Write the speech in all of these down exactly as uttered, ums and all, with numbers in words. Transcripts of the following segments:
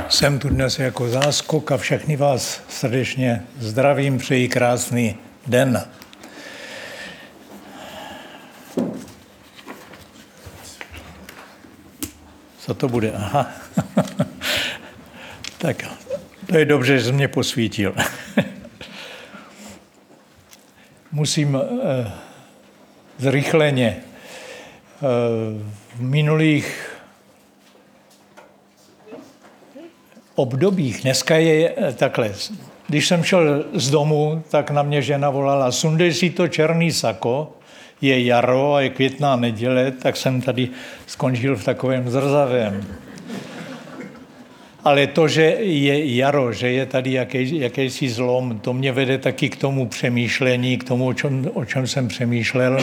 Jsem tu dnes jako záskok a všechny vás srdečně zdravím, přeji krásný den. Co to bude? Aha. Tak, to je dobře, že jsi mě posvítil. Musím eh, zrychleně eh, v minulých obdobích, dneska je takhle, když jsem šel z domu, tak na mě žena volala, sundej si to černý sako, je jaro a je květná neděle, tak jsem tady skončil v takovém zrzavém. Ale to, že je jaro, že je tady jaký, jakýsi zlom, to mě vede taky k tomu přemýšlení, k tomu, o čem, o čem jsem přemýšlel.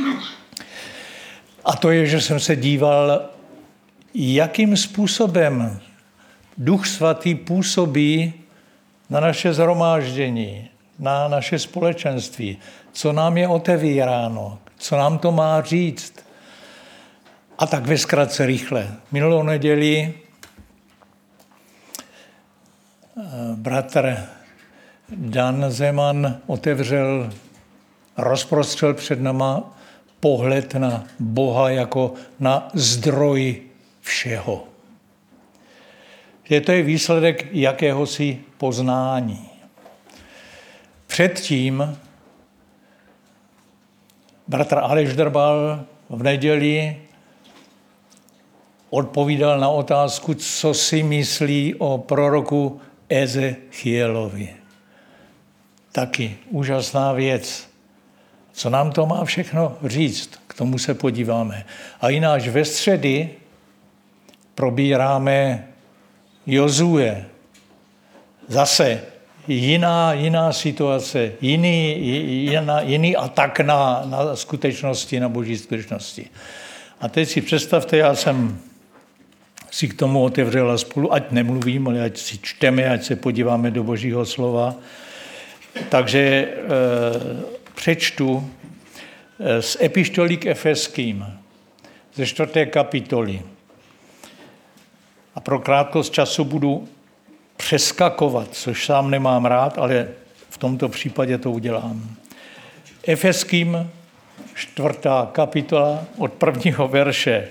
A to je, že jsem se díval, jakým způsobem Duch Svatý působí na naše shromáždění, na naše společenství, co nám je otevíráno, co nám to má říct. A tak ve zkratce rychle. Minulou neděli bratr Dan Zeman otevřel, rozprostřel před náma pohled na Boha jako na zdroj všeho. Že to je výsledek jakéhosi poznání. Předtím bratr Aleš Drbal v neděli odpovídal na otázku, co si myslí o proroku Ezechielovi. Taky úžasná věc. Co nám to má všechno říct? K tomu se podíváme. A jináč ve středy probíráme Jozue. Zase jiná, jiná situace, jiný, jiná, jiný atak na, na skutečnosti, na boží skutečnosti. A teď si představte, já jsem si k tomu otevřela spolu, ať nemluvím, ale ať si čteme, ať se podíváme do božího slova. Takže e, přečtu e, z epištoly k Efeským, ze čtvrté kapitoly. A pro krátkost času budu přeskakovat, což sám nemám rád, ale v tomto případě to udělám. Efeským, čtvrtá kapitola, od prvního verše.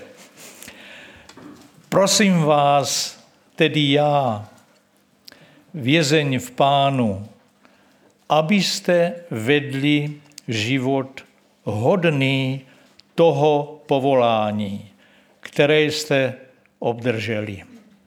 Prosím vás, tedy já, vězeň v Pánu, abyste vedli život hodný toho povolání, které jste obdrželi.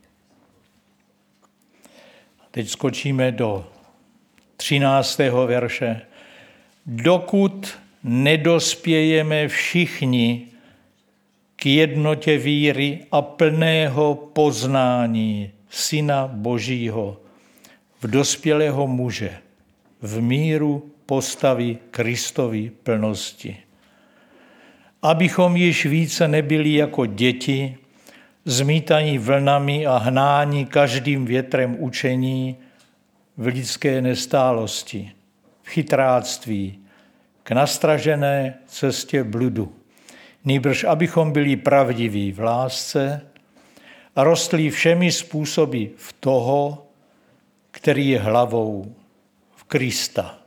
Teď skočíme do třináctého verše. Dokud nedospějeme všichni k jednotě víry a plného poznání Syna Božího, v dospělého muže, v míru postavy Kristovy plnosti. Abychom již více nebyli jako děti, zmítaní vlnami a hnání každým větrem učení v lidské nestálosti, v chytráctví, k nastražené cestě bludu. Nýbrž abychom byli pravdiví v lásce a rostli všemi způsoby v toho, který je hlavou, v Krista.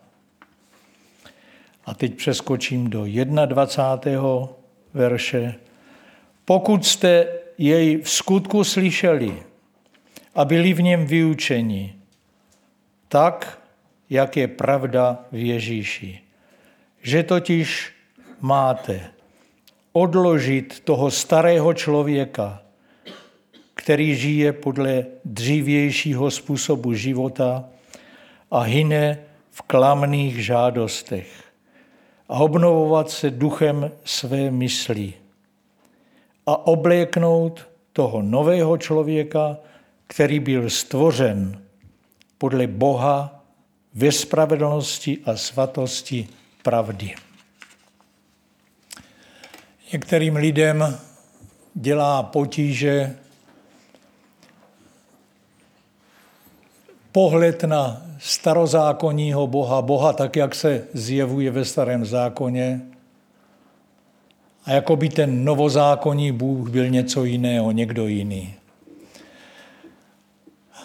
A teď přeskočím do dvacátého prvního verše. Pokud jste jej v skutku slyšeli a byli v něm vyučeni, tak, jak je pravda v Ježíši. Že totiž máte odložit toho starého člověka, který žije podle dřívějšího způsobu života a hyne v klamných žádostech a obnovovat se duchem své mysli a obléknout toho nového člověka, který byl stvořen podle Boha ve spravedlnosti a svatosti pravdy. Některým lidem dělá potíže pohled na starozákonního Boha, Boha tak, jak se zjevuje ve Starém zákoně, a jako by ten novozákonní Bůh byl něco jiného, někdo jiný.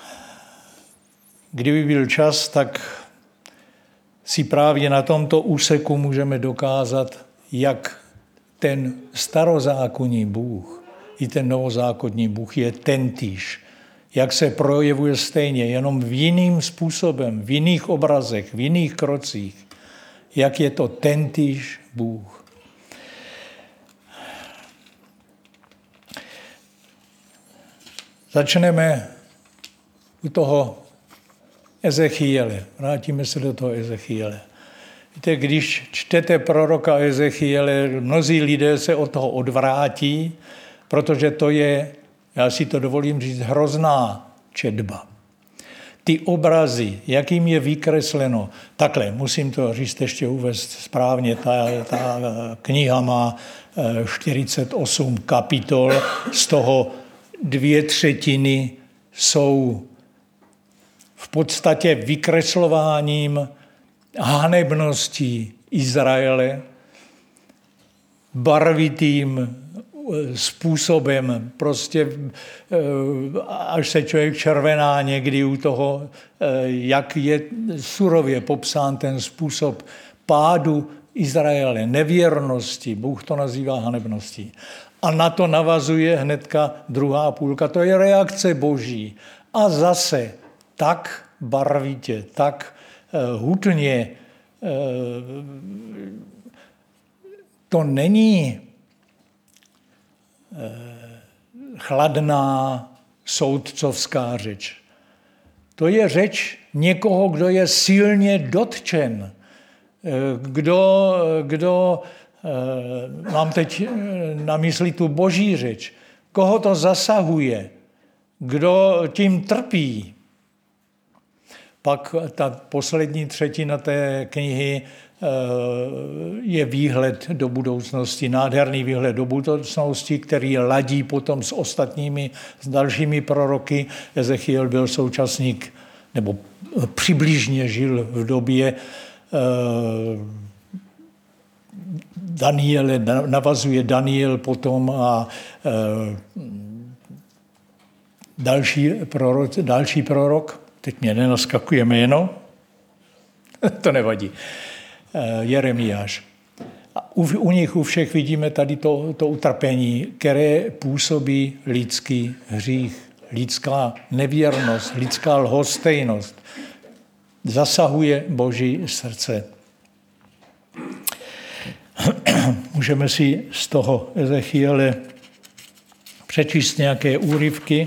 kdyby byl čas, tak si právě na tomto úseku můžeme dokázat, jak ten starozákonní Bůh i ten novozákonní Bůh je tentýž. Jak se projevuje stejně, jenom v jiným způsobem, v jiných obrazech, v jiných krocích. Jak je to tentýž Bůh. Začneme u toho Ezechiele. Vrátíme se do toho Ezechiele. Víte, když čtete proroka Ezechiele, mnozí lidé se od toho odvrátí, protože to je, já si to dovolím říct, hrozná četba. Ty obrazy, jakým je vykresleno, takhle, musím to říct ještě uvést správně, ta, ta kniha má čtyřicet osm kapitol, z toho dvě třetiny jsou v podstatě vykreslováním hanebností Izraele, barvitým způsobem, prostě až se člověk červená někdy u toho, jak je surově popsán ten způsob pádu Izraele, nevěrnosti, Bůh to nazývá hanebností. A na to navazuje hnedka druhá půlka, to je reakce Boží. A zase tak barvitě, tak hutně, to není chladná soudcovská řeč. To je řeč někoho, kdo je silně dotčen. Kdo, kdo mám teď na mysli tu boží řeč, koho to zasahuje, kdo tím trpí. Pak ta poslední třetina té knihy je výhled do budoucnosti, nádherný výhled do budoucnosti, který ladí potom s ostatními, s dalšími proroky. Ezechiel byl současník, nebo přibližně žil v době Daniele, navazuje Daniel potom a další prorok, další prorok, teď mě nenaskakuje jméno, to nevadí, Jeremiáš. A u, u nich u všech vidíme tady to, to utrpení, které působí lidský hřích, lidská nevěrnost, lidská lhostejnost. Zasahuje Boží srdce. Můžeme si z toho Ezechiele přečíst nějaké úryvky.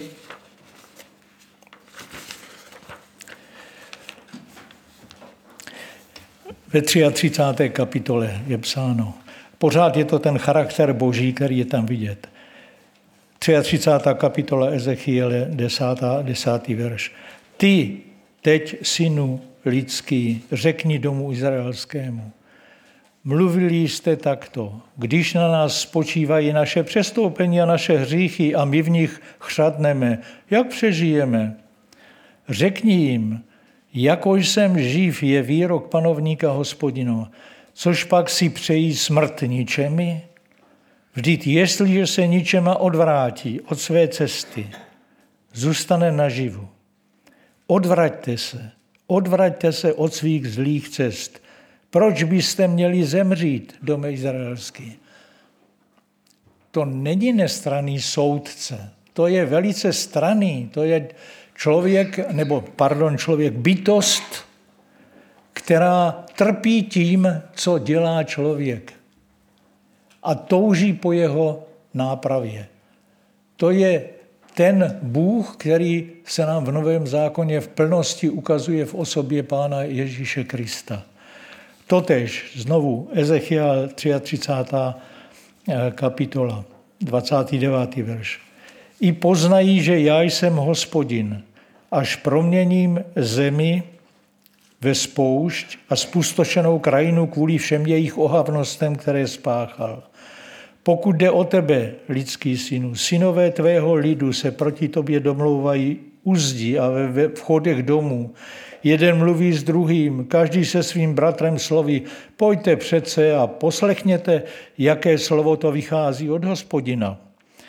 Ve třiatřicáté třetí kapitole je psáno. Pořád je to ten charakter Boží, který je tam vidět. třiatřicátá třetí kapitola Ezechiele, desátý verš. Ty teď, synu lidský, řekni domu izraelskému. Mluvili jste takto, když na nás spočívají naše přestoupení a naše hříchy a my v nich chřadneme, jak přežijeme? Řekni jim, jako jsem živ, je výrok panovníka Hospodinova, což pak si přejí smrt ničemi? Vždyť jestliže se ničema odvrátí od své cesty, zůstane naživu. Odvraťte se, odvraťte se od svých zlých cest. Proč byste měli zemřít, dome izraelský? To není nestranný soudce, to je velice stranný, to je člověk, nebo pardon, člověk, bytost, která trpí tím, co dělá člověk a touží po jeho nápravě. To je ten Bůh, který se nám v Novém zákoně v plnosti ukazuje v osobě Pána Ježíše Krista. Totež znovu Ezechiel třiatřicátá kapitola, dvacátý devátý verš. I poznají, že já jsem Hospodin, až proměním zemi ve spoušť a spustošenou krajinu kvůli všem jejich ohavnostem, které spáchal. Pokud jde o tebe, lidský synu, synové tvého lidu se proti tobě domlouvají u zdi a ve vchodech domů. Jeden mluví s druhým, každý se svým bratrem sloví, pojďte přece a poslechněte, jaké slovo to vychází od Hospodina.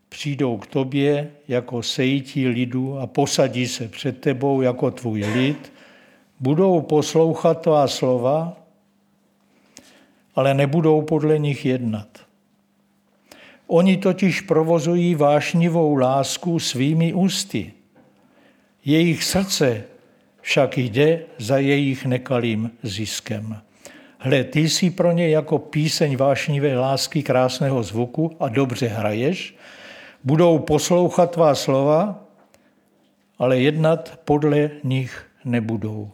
přijdou k tobě jako sejítí lidu a posadí se před tebou jako tvůj lid, budou poslouchat tvá slova, ale nebudou podle nich jednat. Oni totiž provozují vášnivou lásku svými ústy. Jejich srdce však jde za jejich nekalým ziskem. Hle, ty jsi pro ně jako píseň vášnivé lásky krásného zvuku a dobře hraješ, budou poslouchat tvá slova, ale jednat podle nich nebudou.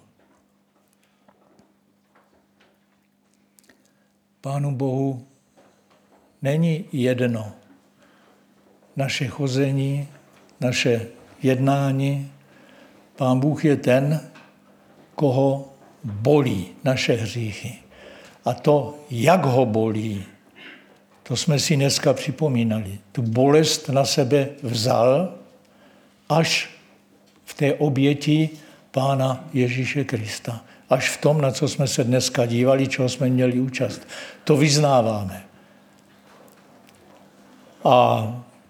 Pánu Bohu není jedno naše chození, naše jednání. Pán Bůh je ten, koho bolí naše hříchy. A to, jak ho bolí, to jsme si dneska připomínali. Tu bolest na sebe vzal až v té oběti Pána Ježíše Krista. Až v tom, na co jsme se dneska dívali, čeho jsme měli účast. To vyznáváme. A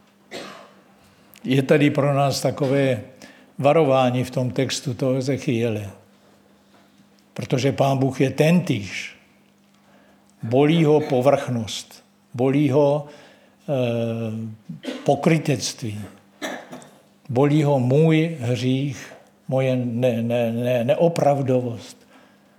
je tady pro nás takové varování v tom textu toho Ezechiele. Protože Pán Bůh je tentýž. Bolí ho povrchnost. Bolí ho e, pokrytectví. Bolí ho můj hřích, moje ne, ne, ne, neopravdovost.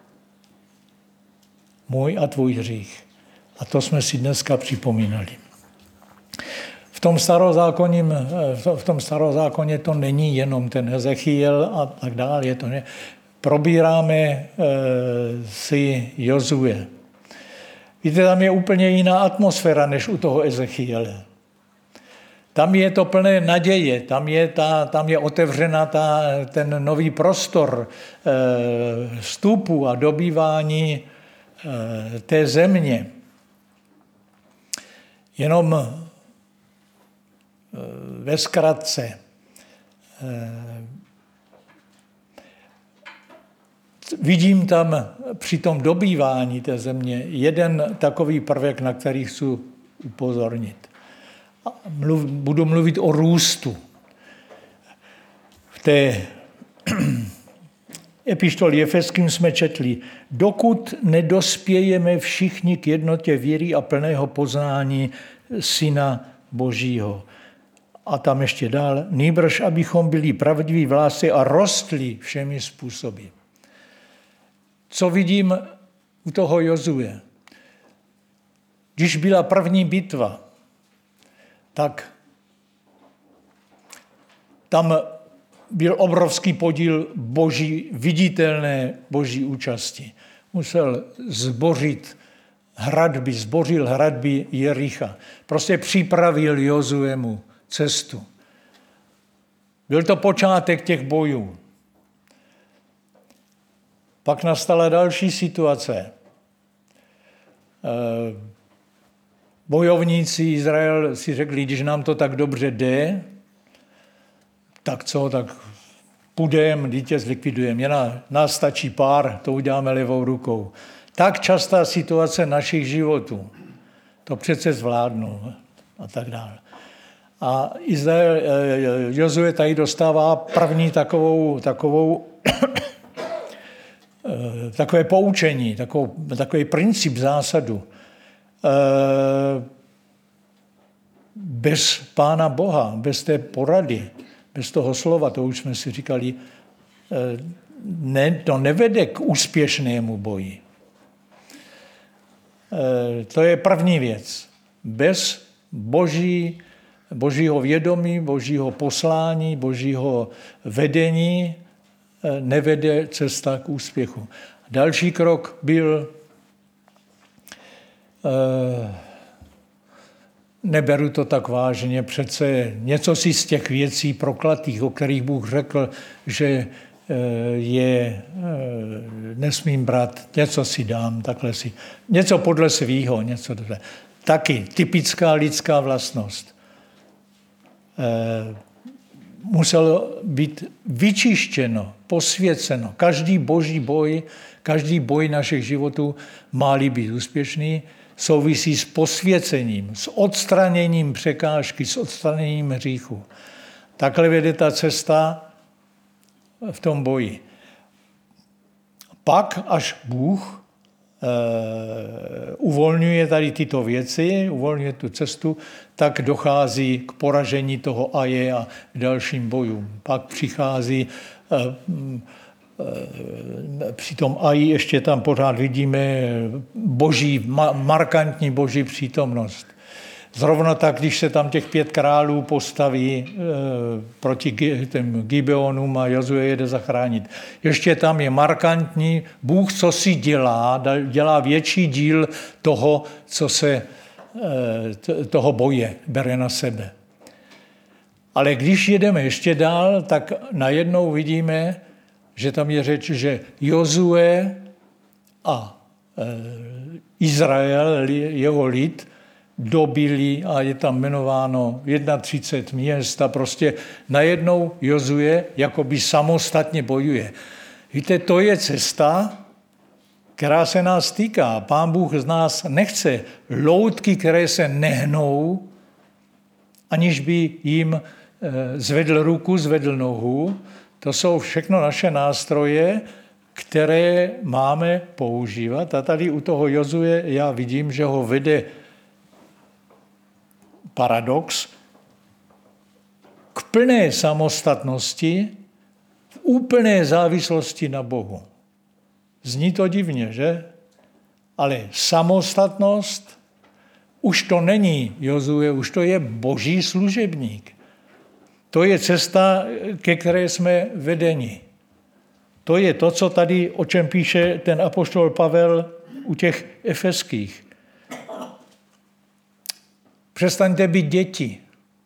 Můj a tvůj hřích. A to jsme si dneska připomínali. V tom starozákoním, v tom starozákoně to není jenom ten Ezechiel a tak dále. Je to ne. Probíráme e, si Jozue. Víte, tam je úplně jiná atmosféra, než u toho Ezechiele. Tam je to plné naděje, tam je, ta, tam je otevřena ta, ten nový prostor e, vstupu a dobývání e, té země. Jenom e, ve zkratce. E, Vidím tam při tom dobývání té země jeden takový prvek, na který chci upozornit. Mluv, budu mluvit o růstu. V té epištoli Efeským jsme četli, dokud nedospějeme všichni k jednotě víry a plného poznání Syna Božího. A tam ještě dál, nýbrž abychom byli pravdiví v lásce a rostli všemi způsoby. Co vidím u toho Jozue? Když byla první bitva, tak tam byl obrovský podíl boží, viditelné boží účasti. Musel zbořit hradby, zbořil hradby Jericha. Prostě připravil Jozuemu cestu. Byl to počátek těch bojů. Pak nastala další situace. Bojovníci Izrael si řekli, když nám to tak dobře jde, tak co, tak půjdeme, dítě zlikvidujeme. Jen nás stačí pár, to uděláme levou rukou. Tak častá situace našich životů. To přece zvládnu a tak dále. A Izrael, Jozue tady dostává první takovou, takovou takové poučení, takovou, takový princip, zásadu. Bez Pána Boha, bez té porady, bez toho slova, to už jsme si říkali, ne, to nevede k úspěšnému boji. To je první věc. Bez boží, božího vědomí, božího poslání, božího vedení nevede cesta k úspěchu. Další krok byl, neberu to tak vážně, přece něco si z těch věcí prokletých, o kterých Bůh řekl, že je nesmím brát, něco si dám, takhle si, něco podle svýho, něco takhle. Taky typická lidská vlastnost. Muselo být vyčištěno, posvěceno. Každý boží boj, každý boj našich životů má-li být úspěšný, souvisí s posvěcením, s odstraněním překážky, s odstraněním hříchu. Takhle vede ta cesta v tom boji. Pak, až Bůh e, uvolňuje tady tyto věci, uvolňuje tu cestu, tak dochází k poražení toho Aje a dalším bojům. Pak přichází, e, e, při tom Aji ještě tam pořád vidíme boží, ma, markantní boží přítomnost. Zrovna tak, když se tam těch pět králů postaví e, proti těm Gibeonům a Jozue jede zachránit. Ještě tam je markantní Bůh, co si dělá, dělá větší díl toho, co se, e, toho boje bere na sebe. Ale když jedeme ještě dál, tak najednou vidíme, že tam je řeč, že Jozue a e, Izrael, jeho lid, dobili a je tam jmenováno třicet jedna měst a prostě najednou Jozue jakoby samostatně bojuje. Víte, to je cesta, která se nás týká. Pán Bůh z nás nechce loutky, které se nehnou, aniž by jim zvedl ruku, zvedl nohu. To jsou všechno naše nástroje, které máme používat. A tady u toho Jozue já vidím, že ho vede paradox k plné samostatnosti, v úplné závislosti na Bohu. Zní to divně, že? Ale samostatnost, už to není Jozue, už to je boží služebník. To je cesta, ke které jsme vedeni. To je to, co tady, o čem píše ten apoštol Pavel u těch efeských. Přestaňte být děti.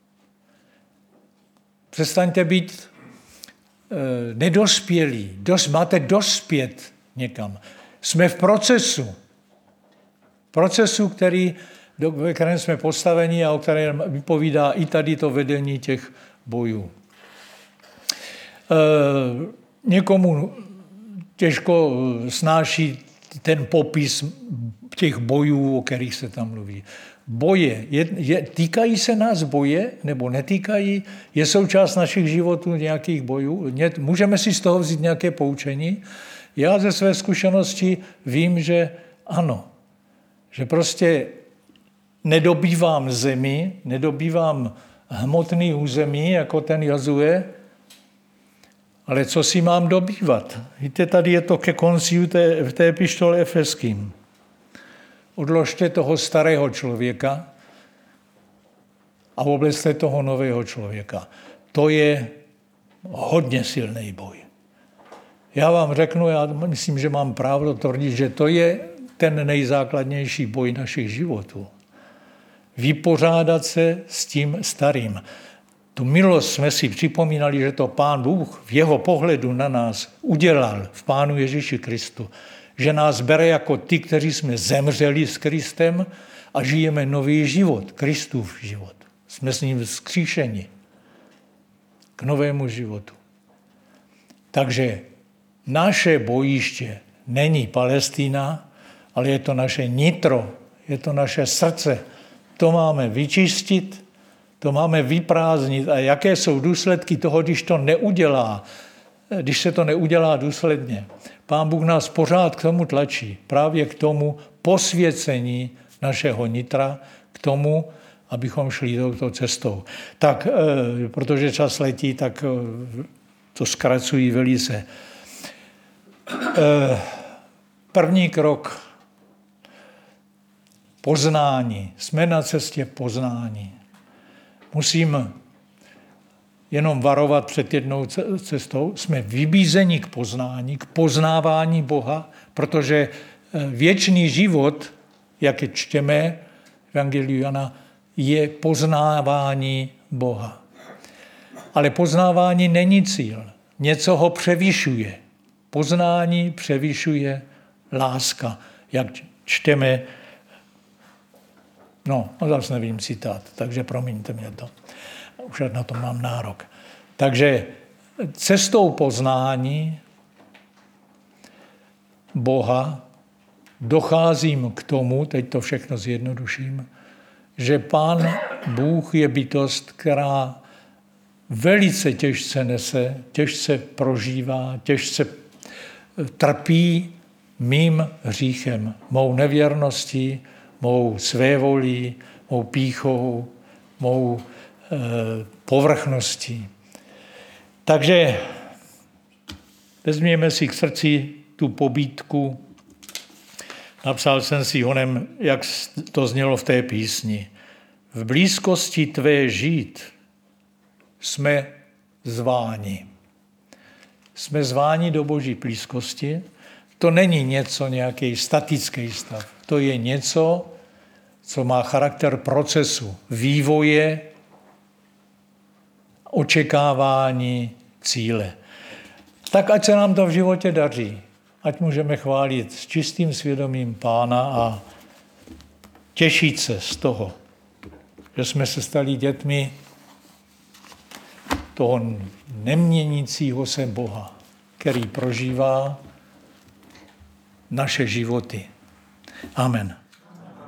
Přestaňte být e, nedospělí. Dos, máte dospět někam. Jsme v procesu. Procesu, který, do, ve kterém jsme postaveni a o kterém vypovídá i tady to vedení těch bojů. E, někomu těžko snáší ten popis těch bojů, o kterých se tam mluví. Boje, je, je, týkají se nás boje, nebo netýkají? Je součást našich životů nějakých bojů? Ně, můžeme si z toho vzít nějaké poučení? Já ze své zkušenosti vím, že ano. Že prostě nedobývám zemi, nedobývám hmotný území, jako ten Jozue, ale co si mám dobývat? Víte, tady je to ke konci té, v té epištole Efeským. Odložte toho starého člověka a oblečte toho nového člověka. To je hodně silný boj. Já vám řeknu, já myslím, že mám právo tvrdit, že to je ten nejzákladnější boj našich životů. Vypořádat se s tím starým. Tu milost jsme si připomínali, že to Pán Bůh v jeho pohledu na nás udělal v Pánu Ježíši Kristu. Že nás bere jako ty, kteří jsme zemřeli s Kristem a žijeme nový život, Kristův život. Jsme s ním vzkříšeni k novému životu. Takže naše bojiště není Palestina, ale je to naše nitro, je to naše srdce. To máme vyčistit, to máme vyprázdnit. A jaké jsou důsledky toho, když to neudělá, když se to neudělá důsledně? Pán Bůh nás pořád k tomu tlačí, právě k tomu posvěcení našeho nitra, k tomu, abychom šli touto cestou. Tak, e, protože čas letí, tak e, to zkracují velice. E, první krok poznání. Jsme na cestě poznání. Musím jenom varovat před jednou cestou. Jsme vybízeni k poznání, k poznávání Boha, protože věčný život, jak je čteme v Evangeliu Jana, je poznávání Boha. Ale poznávání není cíl. Něco ho převyšuje. Poznání převyšuje láska, jak čteme. No, zase nevím citát, takže promiňte mě to. Už na to mám nárok. Takže cestou poznání Boha docházím k tomu, teď to všechno zjednoduším, že Pán Bůh je bytost, která velice těžce nese, těžce prožívá, těžce trpí mým hříchem, mou nevěrností, mou svévolí, mou pýchou, mou e, povrchností. Takže vezměme si k srdci tu pobídku. Napsal jsem si honem, jak to znělo v té písni. V blízkosti tvé žít jsme zváni. Jsme zváni do Boží blízkosti. To není něco, nějaký statický stav. To je něco, co má charakter procesu, vývoje, očekávání, cíle. Tak ať se nám to v životě daří. Ať můžeme chválit s čistým svědomím Pána a těšit se z toho, že jsme se stali dětmi toho neměnícího se Boha, který prožívá naše životy. Amen.